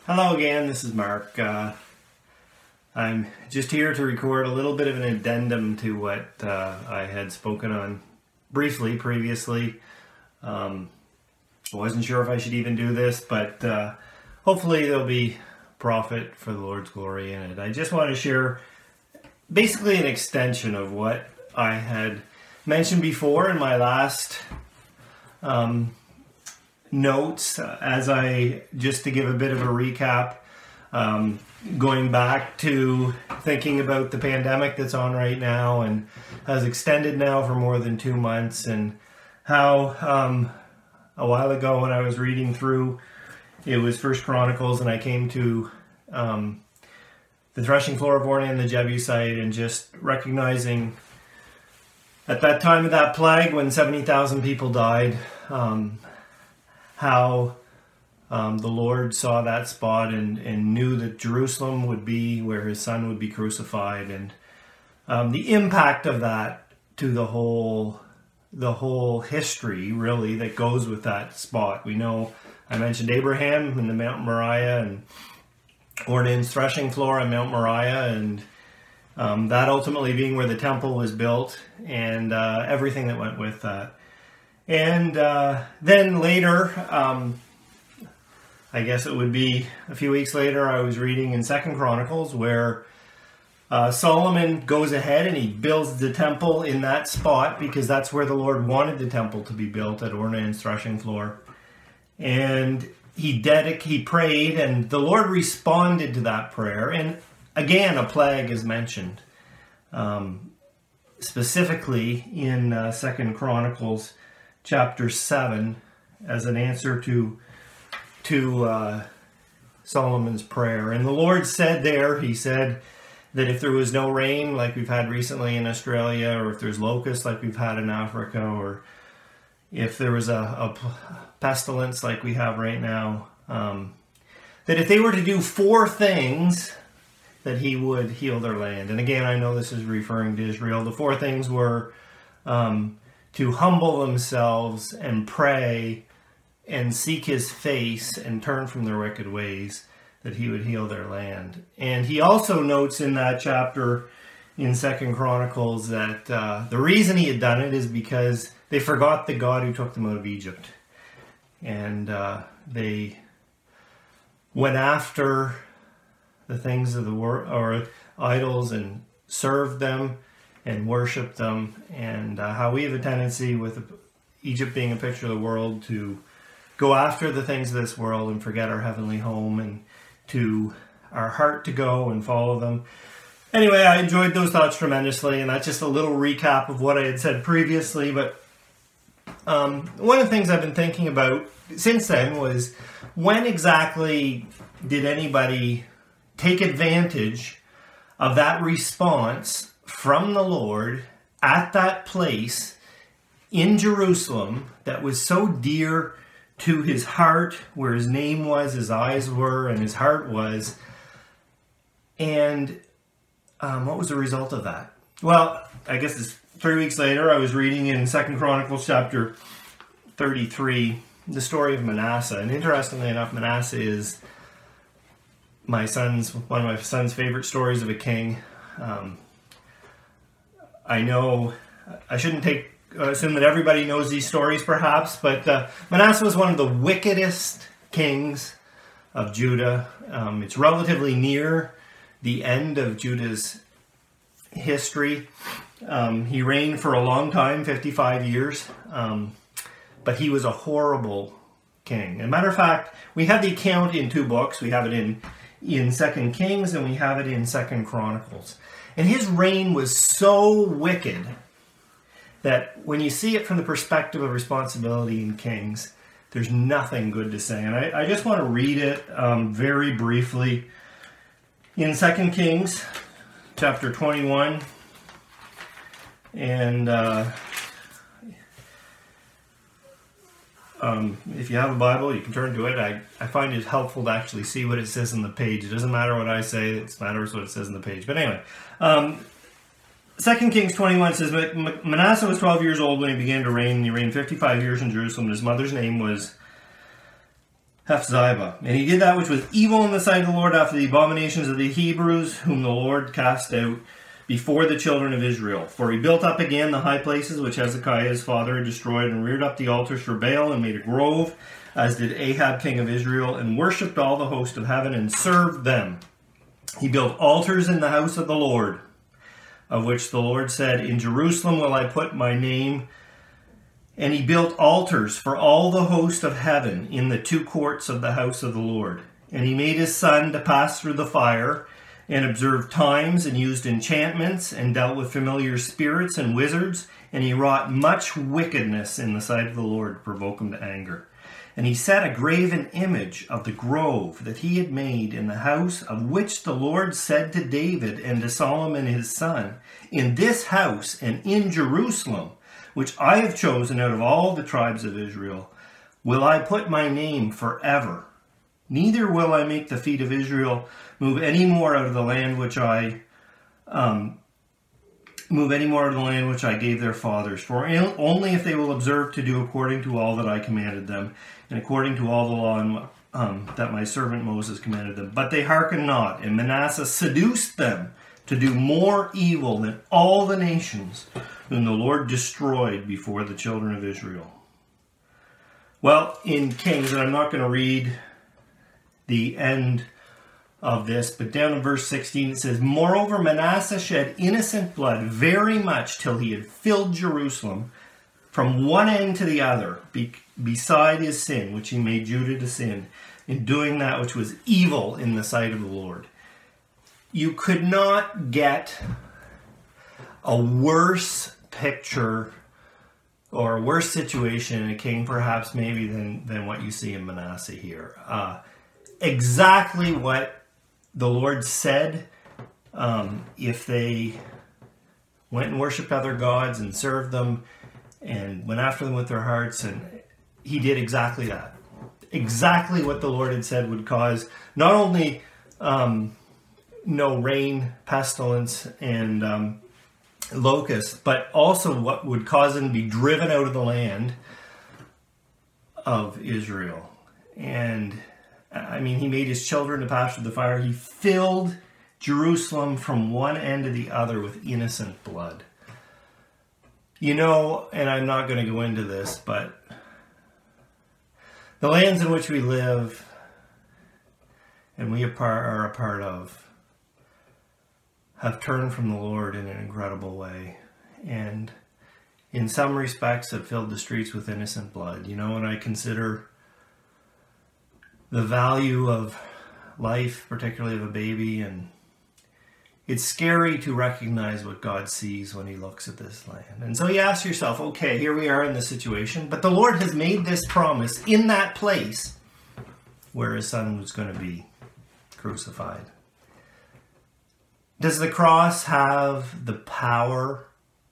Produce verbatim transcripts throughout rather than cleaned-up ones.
Hello again, this is Mark. Uh, I'm just here to record a little bit of an addendum to what uh, I had spoken on briefly previously. Um, I wasn't sure if I should even do this, but uh, hopefully there'll be profit for the Lord's glory in it. I just want to share basically an extension of what I had mentioned before in my last um, notes, uh, as I, just to give a bit of a recap, um, going back to thinking about the pandemic that's on right now and has extended now for more than two months, and how um, a while ago when I was reading through, it was First Chronicles, and I came to um, the threshing floor of Ornan the Jebusite, and just recognizing at that time of that plague when seventy thousand people died, um, how um, the Lord saw that spot and, and knew that Jerusalem would be where his son would be crucified, and um, the impact of that to the whole the whole history really that goes with that spot. We know I mentioned Abraham and the Mount Moriah, and Ornan's threshing floor on Mount Moriah, and um, that ultimately being where the temple was built, and uh, everything that went with that. And uh, then later, um, I guess it would be a few weeks later, I was reading in Second Chronicles where uh, Solomon goes ahead and he builds the temple in that spot because that's where the Lord wanted the temple to be built, at Ornan's threshing floor. And he dedic- he prayed, and the Lord responded to that prayer. And again, a plague is mentioned, um, specifically in uh, Second Chronicles chapter seven, as an answer to to uh, Solomon's prayer. And the Lord said there, he said that if there was no rain like we've had recently in Australia, or if there's locusts like we've had in Africa, or if there was a, a pestilence like we have right now, um, that if they were to do four things, that he would heal their land. And again, I know this is referring to Israel. The four things were um, to humble themselves and pray and seek his face and turn from their wicked ways, that he would heal their land. And he also notes in that chapter in Second Chronicles that uh, the reason he had done it is because they forgot the God who took them out of Egypt. And uh, they went after the things of the world, or idols, and served them and worshiped them. And uh, how we have a tendency, with Egypt being a picture of the world, to go after the things of this world and forget our heavenly home, and to our heart to go and follow them. Anyway, I enjoyed those thoughts tremendously, and that's just a little recap of what I had said previously. But um, one of the things I've been thinking about since then was, when exactly did anybody take advantage of that response from the Lord at that place in Jerusalem that was so dear to his heart, where his name was, his eyes were, and his heart was? And um, what was the result of that? Well, I guess it's three weeks later, I was reading in Second Chronicles chapter thirty-three, the story of Manasseh. And interestingly enough, Manasseh is my son's, one of my son's favorite stories of a king. Um, I know I shouldn't take uh, assume that everybody knows these stories, perhaps, but uh, Manasseh was one of the wickedest kings of Judah. Um, it's relatively near the end of Judah's history. Um, he reigned for a long time, fifty-five years, um, but he was a horrible king. As a matter of fact, we have the account in two books. We have it in in Second Kings, and we have it in Second Chronicles. And his reign was so wicked that when you see it from the perspective of responsibility in Kings, there's nothing good to say. And I, I just want to read it um, very briefly. In Second Kings, chapter twenty-one, and uh, Um, if you have a Bible, you can turn to it. I, I find it helpful to actually see what it says on the page. It doesn't matter what I say, it matters what it says on the page. But anyway, um, Second Kings twenty-one says, Manasseh was twelve years old when he began to reign, and he reigned fifty-five years in Jerusalem. His mother's name was Hephzibah. And he did that which was evil in the sight of the Lord after the abominations of the Hebrews, whom the Lord cast out before the children of Israel. For he built up again the high places which Hezekiah his father had destroyed, and reared up the altars for Baal, and made a grove, as did Ahab king of Israel, and worshipped all the host of heaven, and served them. He built altars in the house of the Lord, of which the Lord said, In Jerusalem will I put my name. And he built altars for all the host of heaven in the two courts of the house of the Lord. And he made his son to pass through the fire, and observed times, and used enchantments, and dealt with familiar spirits and wizards. And he wrought much wickedness in the sight of the Lord to provoke him to anger. And he set a graven image of the grove that he had made in the house, of which the Lord said to David and to Solomon his son, In this house and in Jerusalem, which I have chosen out of all the tribes of Israel, will I put my name forever. Neither will I make the feet of Israel move any more out of the land which I um, move any more out of the land which I gave their fathers. For only if they will observe to do according to all that I commanded them, and according to all the law um, that my servant Moses commanded them. But they hearkened not, and Manasseh seduced them to do more evil than all the nations whom the Lord destroyed before the children of Israel. Well, in Kings, and I'm not going to read the end of this, but down in verse sixteen it says, Moreover, Manasseh shed innocent blood very much till he had filled Jerusalem from one end to the other, be- beside his sin, which he made Judah to sin, in doing that which was evil in the sight of the Lord. You could not get a worse picture or a worse situation in a king, perhaps maybe, than, than what you see in Manasseh here. Uh, exactly what the Lord said, um, if they went and worshipped other gods and served them and went after them with their hearts, and he did exactly that. Exactly what the Lord had said would cause not only um, no rain, pestilence, and um, locusts, but also what would cause them to be driven out of the land of Israel. And I mean, he made his children to pass through the fire. He filled Jerusalem from one end to the other with innocent blood. You know, and I'm not going to go into this, but the lands in which we live and we are a part of have turned from the Lord in an incredible way. And in some respects have filled the streets with innocent blood. You know, when I consider the value of life, particularly of a baby, and it's scary to recognize what God sees when he looks at this land. And so you ask yourself, okay, here we are in this situation, but the Lord has made this promise in that place where his son was going to be crucified. Does the cross have the power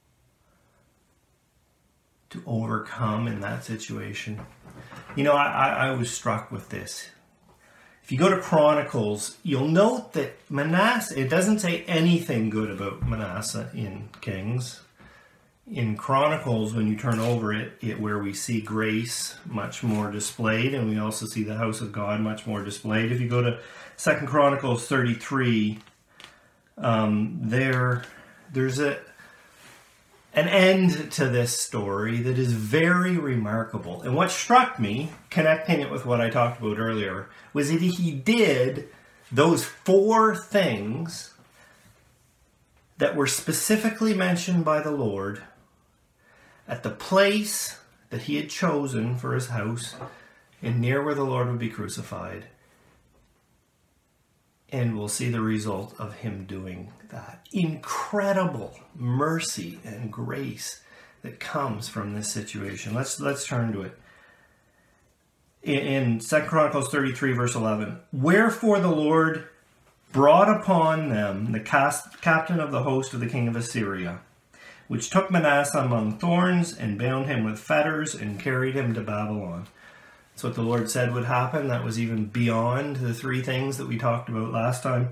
to overcome in that situation? You know, I, I was struck with this. If you go to Chronicles, you'll note that Manasseh, it doesn't say anything good about Manasseh in Kings. In Chronicles, when you turn over it, it where we see grace much more displayed, and we also see the house of God much more displayed. If you go to Second Chronicles thirty-three, um, there, there's a an end to this story that is very remarkable. And what struck me, connecting it with what I talked about earlier, was that he did those four things that were specifically mentioned by the Lord at the place that he had chosen for his house and near where the Lord would be crucified. And we'll see the result of him doing that. Incredible mercy and grace that comes from this situation. Let's let's turn to it. In, in Second Chronicles thirty-three, verse eleven. Wherefore the Lord brought upon them the cast, captain of the host of the king of Assyria, which took Manasseh among thorns and bound him with fetters and carried him to Babylon. That's what the Lord said would happen. That was even beyond the three things that we talked about last time.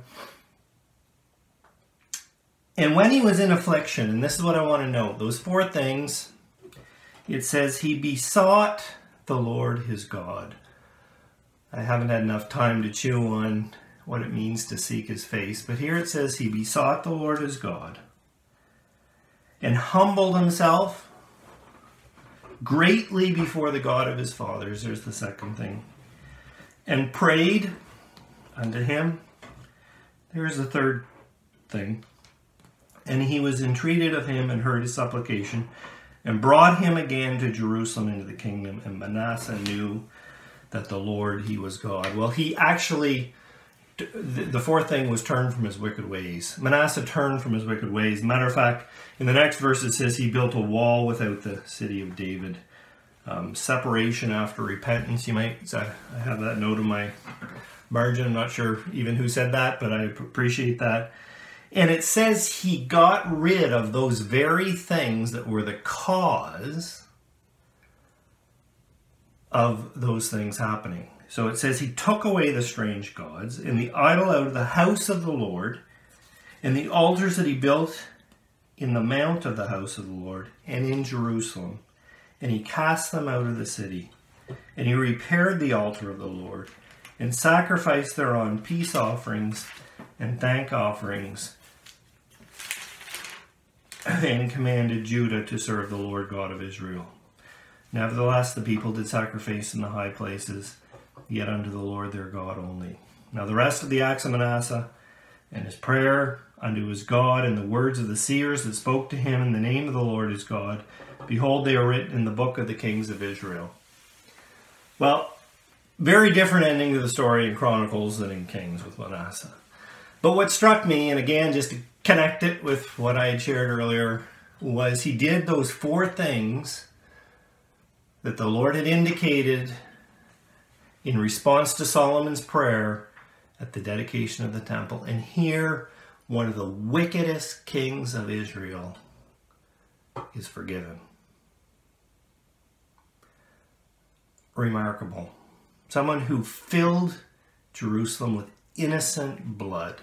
And when he was in affliction, and this is what I want to note, those four things, it says he besought the Lord his God. I haven't had enough time to chew on what it means to seek his face. But here it says he besought the Lord his God and humbled himself greatly before the God of his fathers. There's the second thing. And prayed unto him. Here's the third thing. And he was entreated of him and heard his supplication and brought him again to Jerusalem into the kingdom. And Manasseh knew that the Lord, he was God. Well, he actually, the fourth thing was turn from his wicked ways. Manasseh turned from his wicked ways. Matter of fact, in the next verse it says he built a wall without the city of David. Um, separation after repentance. You might, I have that note in my margin. I'm not sure even who said that, but I appreciate that. And it says he got rid of those very things that were the cause of those things happening. So it says he took away the strange gods and the idol out of the house of the Lord and the altars that he built in the mount of the house of the Lord and in Jerusalem. And he cast them out of the city. And he repaired the altar of the Lord and sacrificed thereon peace offerings and thank offerings, and commanded Judah to serve the Lord God of Israel. Nevertheless, the people did sacrifice in the high places, yet unto the Lord their God only. Now the rest of the acts of Manasseh, and his prayer unto his God, and the words of the seers that spoke to him in the name of the Lord his God, behold, they are written in the book of the kings of Israel. Well, very different ending to the story in Chronicles than in Kings with Manasseh. But what struck me, and again, just to connect it with what I had shared earlier, was he did those four things that the Lord had indicated in response to Solomon's prayer at the dedication of the temple. And here, one of the wickedest kings of Israel is forgiven. Remarkable. Someone who filled Jerusalem with innocent blood.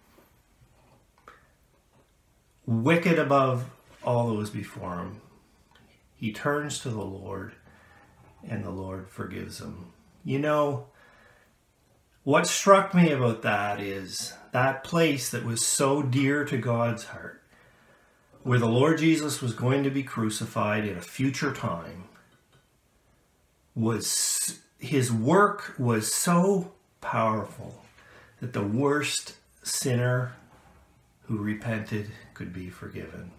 Wicked above all those before him. He turns to the Lord, and the Lord forgives him. You know, what struck me about that is that place that was so dear to God's heart, where the Lord Jesus was going to be crucified in a future time, was his work was so powerful that the worst sinner who repented could be forgiven.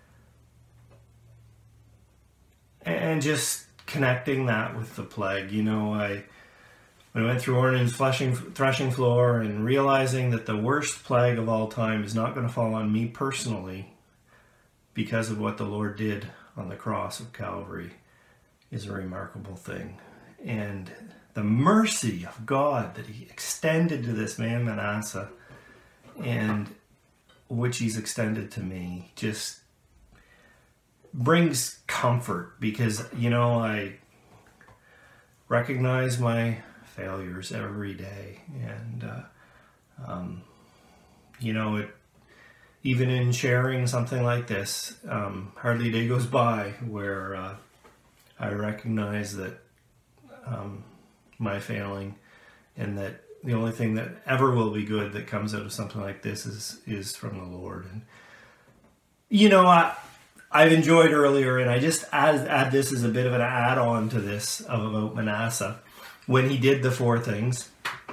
And just connecting that with the plague, you know, I when I went through Ornan's threshing, threshing floor and realizing that the worst plague of all time is not going to fall on me personally because of what the Lord did on the cross of Calvary is a remarkable thing. And the mercy of God that he extended to this man Manasseh, and which he's extended to me, just brings comfort, because, you know, I recognize my failures every day. And, uh, um, you know, it, even in sharing something like this, um, hardly a day goes by where uh, I recognize that um, my failing, and that the only thing that ever will be good that comes out of something like this is is from the Lord. And you know, I I've enjoyed earlier, and I just add add this as a bit of an add-on to this of about Manasseh when he did the four things.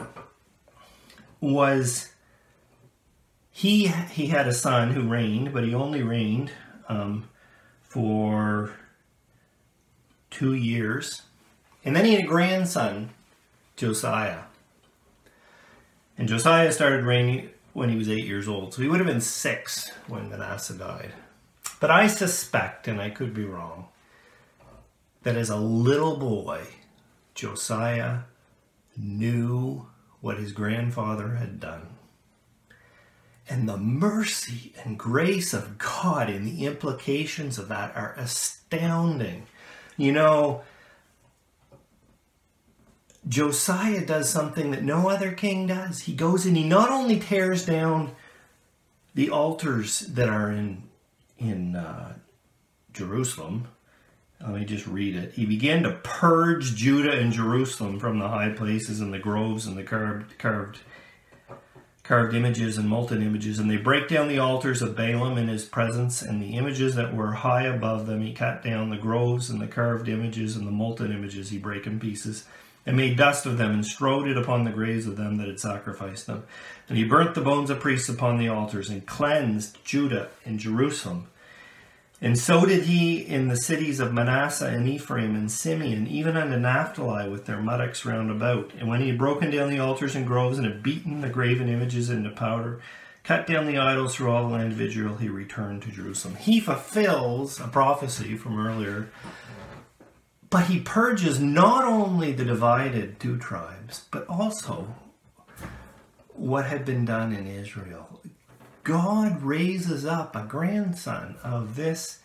Was he he had a son who reigned, but he only reigned um, for two years. And then he had a grandson, Josiah. And Josiah started reigning when he was eight years old. So he would have been six when Manasseh died. But I suspect, and I could be wrong, that as a little boy, Josiah knew what his grandfather had done. And the mercy and grace of God and the implications of that are astounding. You know, Josiah does something that no other king does. He goes and he not only tears down the altars that are in in uh, Jerusalem, Let me just read it. He began to purge Judah and Jerusalem from the high places and the groves and the carved, carved, carved images and molten images. And they break down the altars of Balaam in his presence, and the images that were high above them. He cut down the groves and the carved images and the molten images. He brake in pieces and made dust of them and strode it upon the graves of them that had sacrificed them. And he burnt the bones of priests upon the altars and cleansed Judah and Jerusalem. And so did he in the cities of Manasseh and Ephraim and Simeon, even unto Naphtali with their muttocks round about. And when he had broken down the altars and groves and had beaten the graven images into powder, cut down the idols through all the land of Israel, he returned to Jerusalem. He fulfills a prophecy from earlier, but he purges not only the divided two tribes, but also what had been done in Israel. God raises up a grandson of this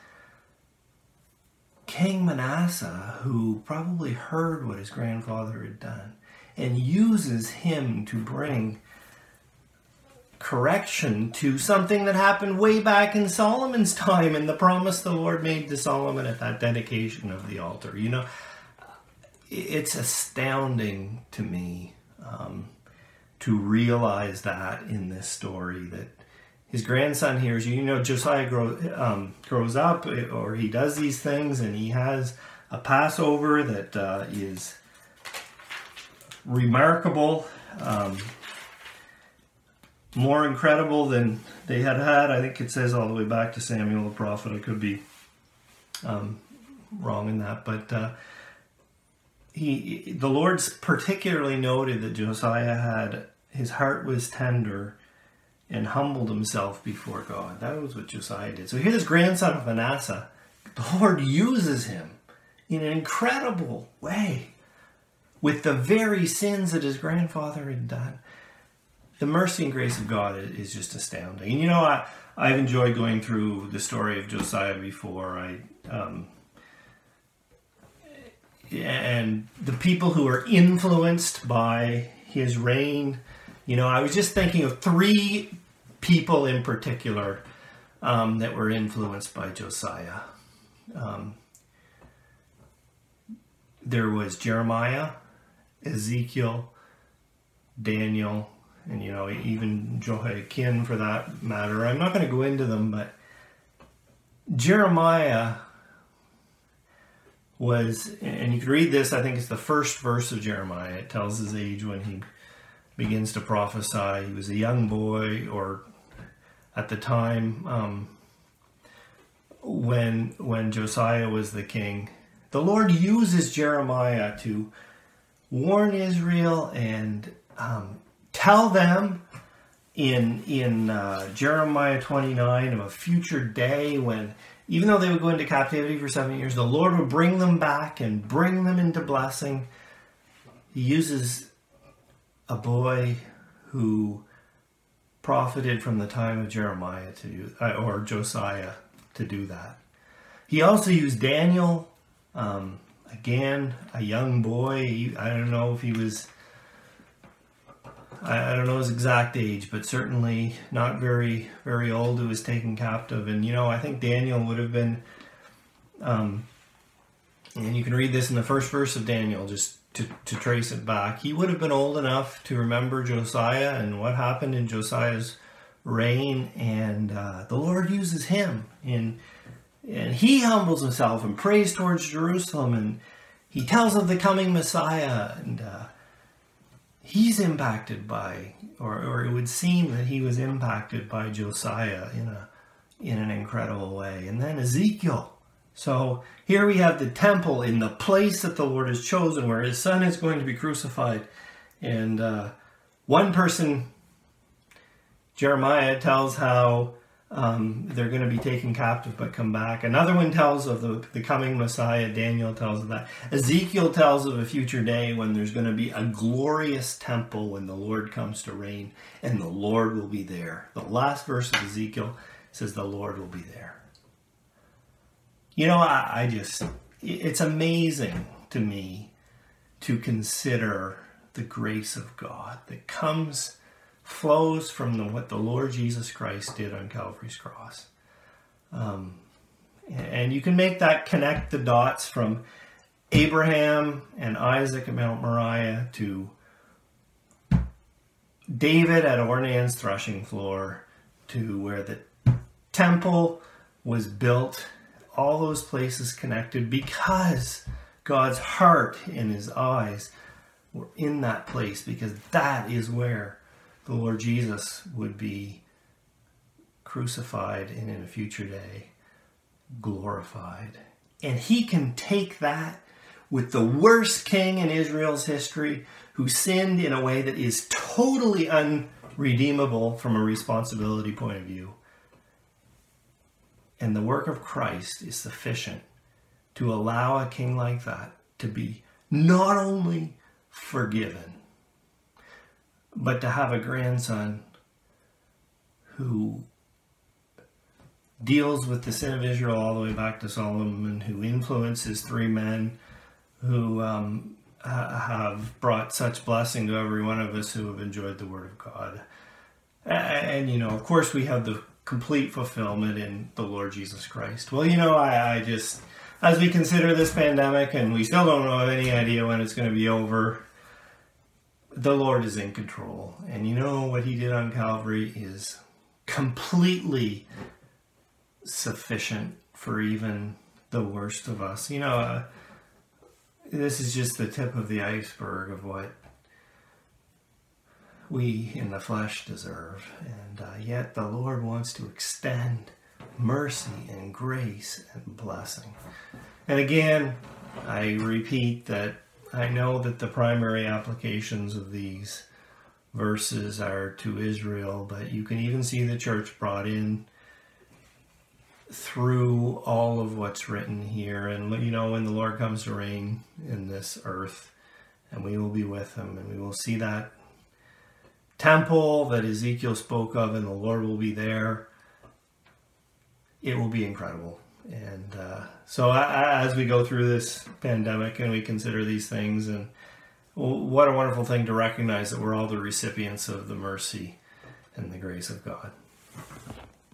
King Manasseh, who probably heard what his grandfather had done, and uses him to bring correction to something that happened way back in Solomon's time and the promise the Lord made to Solomon at that dedication of the altar. You know, it's astounding to me um, to realize that in this story, that his grandson hears, you know, Josiah grow, um, grows up, or he does these things, and he has a Passover that uh, is remarkable, um, more incredible than they had had. I think it says all the way back to Samuel the prophet. I could be um, wrong in that, but uh, he, the Lord's particularly noted that Josiah had, his heart was tender and humbled himself before God. That was what Josiah did. So here, this grandson of Manasseh, the Lord uses him in an incredible way with the very sins that his grandfather had done. The mercy and grace of God is just astounding. And you know, I, I've enjoyed going through the story of Josiah before. I um, and the people who are influenced by his reign. You know, I was just thinking of three people in particular um, that were influenced by Josiah. Um, there was Jeremiah, Ezekiel, Daniel, and, you know, even Jehoiakim for that matter. I'm not going to go into them, but Jeremiah was, and you can read this, I think it's the first verse of Jeremiah. It tells his age when he begins to prophesy. He was a young boy, or at the time um, when when Josiah was the king. The Lord uses Jeremiah to warn Israel and um, tell them in in uh, Jeremiah twenty-nine of a future day when, even though they would go into captivity for seven years, the Lord would bring them back and bring them into blessing. He uses a boy who profited from the time of Jeremiah to do, uh, or Josiah to do that. He also used Daniel, um, again, a young boy. He, I don't know if he was, I, I don't know his exact age, but certainly not very, very old, who was taken captive. And, you know, I think Daniel would have been, um, and you can read this in the first verse of Daniel, just To, to trace it back. He would have been old enough to remember Josiah and what happened in Josiah's reign, and uh, the Lord uses him, in, and he humbles himself and prays towards Jerusalem, and he tells of the coming Messiah, and uh, he's impacted by, or, or it would seem that he was impacted by Josiah in a in an incredible way. And then Ezekiel. So here we have the temple in the place that the Lord has chosen, where his son is going to be crucified. And uh, one person, Jeremiah, tells how um, they're going to be taken captive but come back. Another one tells of the, the coming Messiah. Daniel tells of that. Ezekiel tells of a future day when there's going to be a glorious temple when the Lord comes to reign, and the Lord will be there. The last verse of Ezekiel says the Lord will be there. You know, I, I just, it's amazing to me to consider the grace of God that comes, flows from the, what the Lord Jesus Christ did on Calvary's cross. Um, And you can make that connect the dots from Abraham and Isaac at Mount Moriah to David at Ornan's threshing floor to where the temple was built. All those places connected because God's heart and his eyes were in that place, because that is where the Lord Jesus would be crucified and in a future day glorified. And he can take that with the worst king in Israel's history, who sinned in a way that is totally unredeemable from a responsibility point of view. And the work of Christ is sufficient to allow a king like that to be not only forgiven, but to have a grandson who deals with the sin of Israel all the way back to Solomon, who influences three men who um, ha- have brought such blessing to every one of us who have enjoyed the Word of God. And, and, you know, of course, we have the complete fulfillment in the Lord Jesus Christ. Well, you know, I, I just, as we consider this pandemic, and we still don't have any idea when it's going to be over, the Lord is in control. And you know what he did on Calvary is completely sufficient for even the worst of us. You know, uh, this is just the tip of the iceberg of what we in the flesh deserve. And uh, yet the Lord wants to extend mercy and grace and blessing. And again, I repeat that I know that the primary applications of these verses are to Israel, but you can even see the church brought in through all of what's written here. And, you know, when the Lord comes to reign in this earth, and we will be with him, and we will see that temple that Ezekiel spoke of, and the Lord will be there. It will be incredible. And uh, so I, as we go through this pandemic and we consider these things, and what a wonderful thing to recognize that we're all the recipients of the mercy and the grace of God.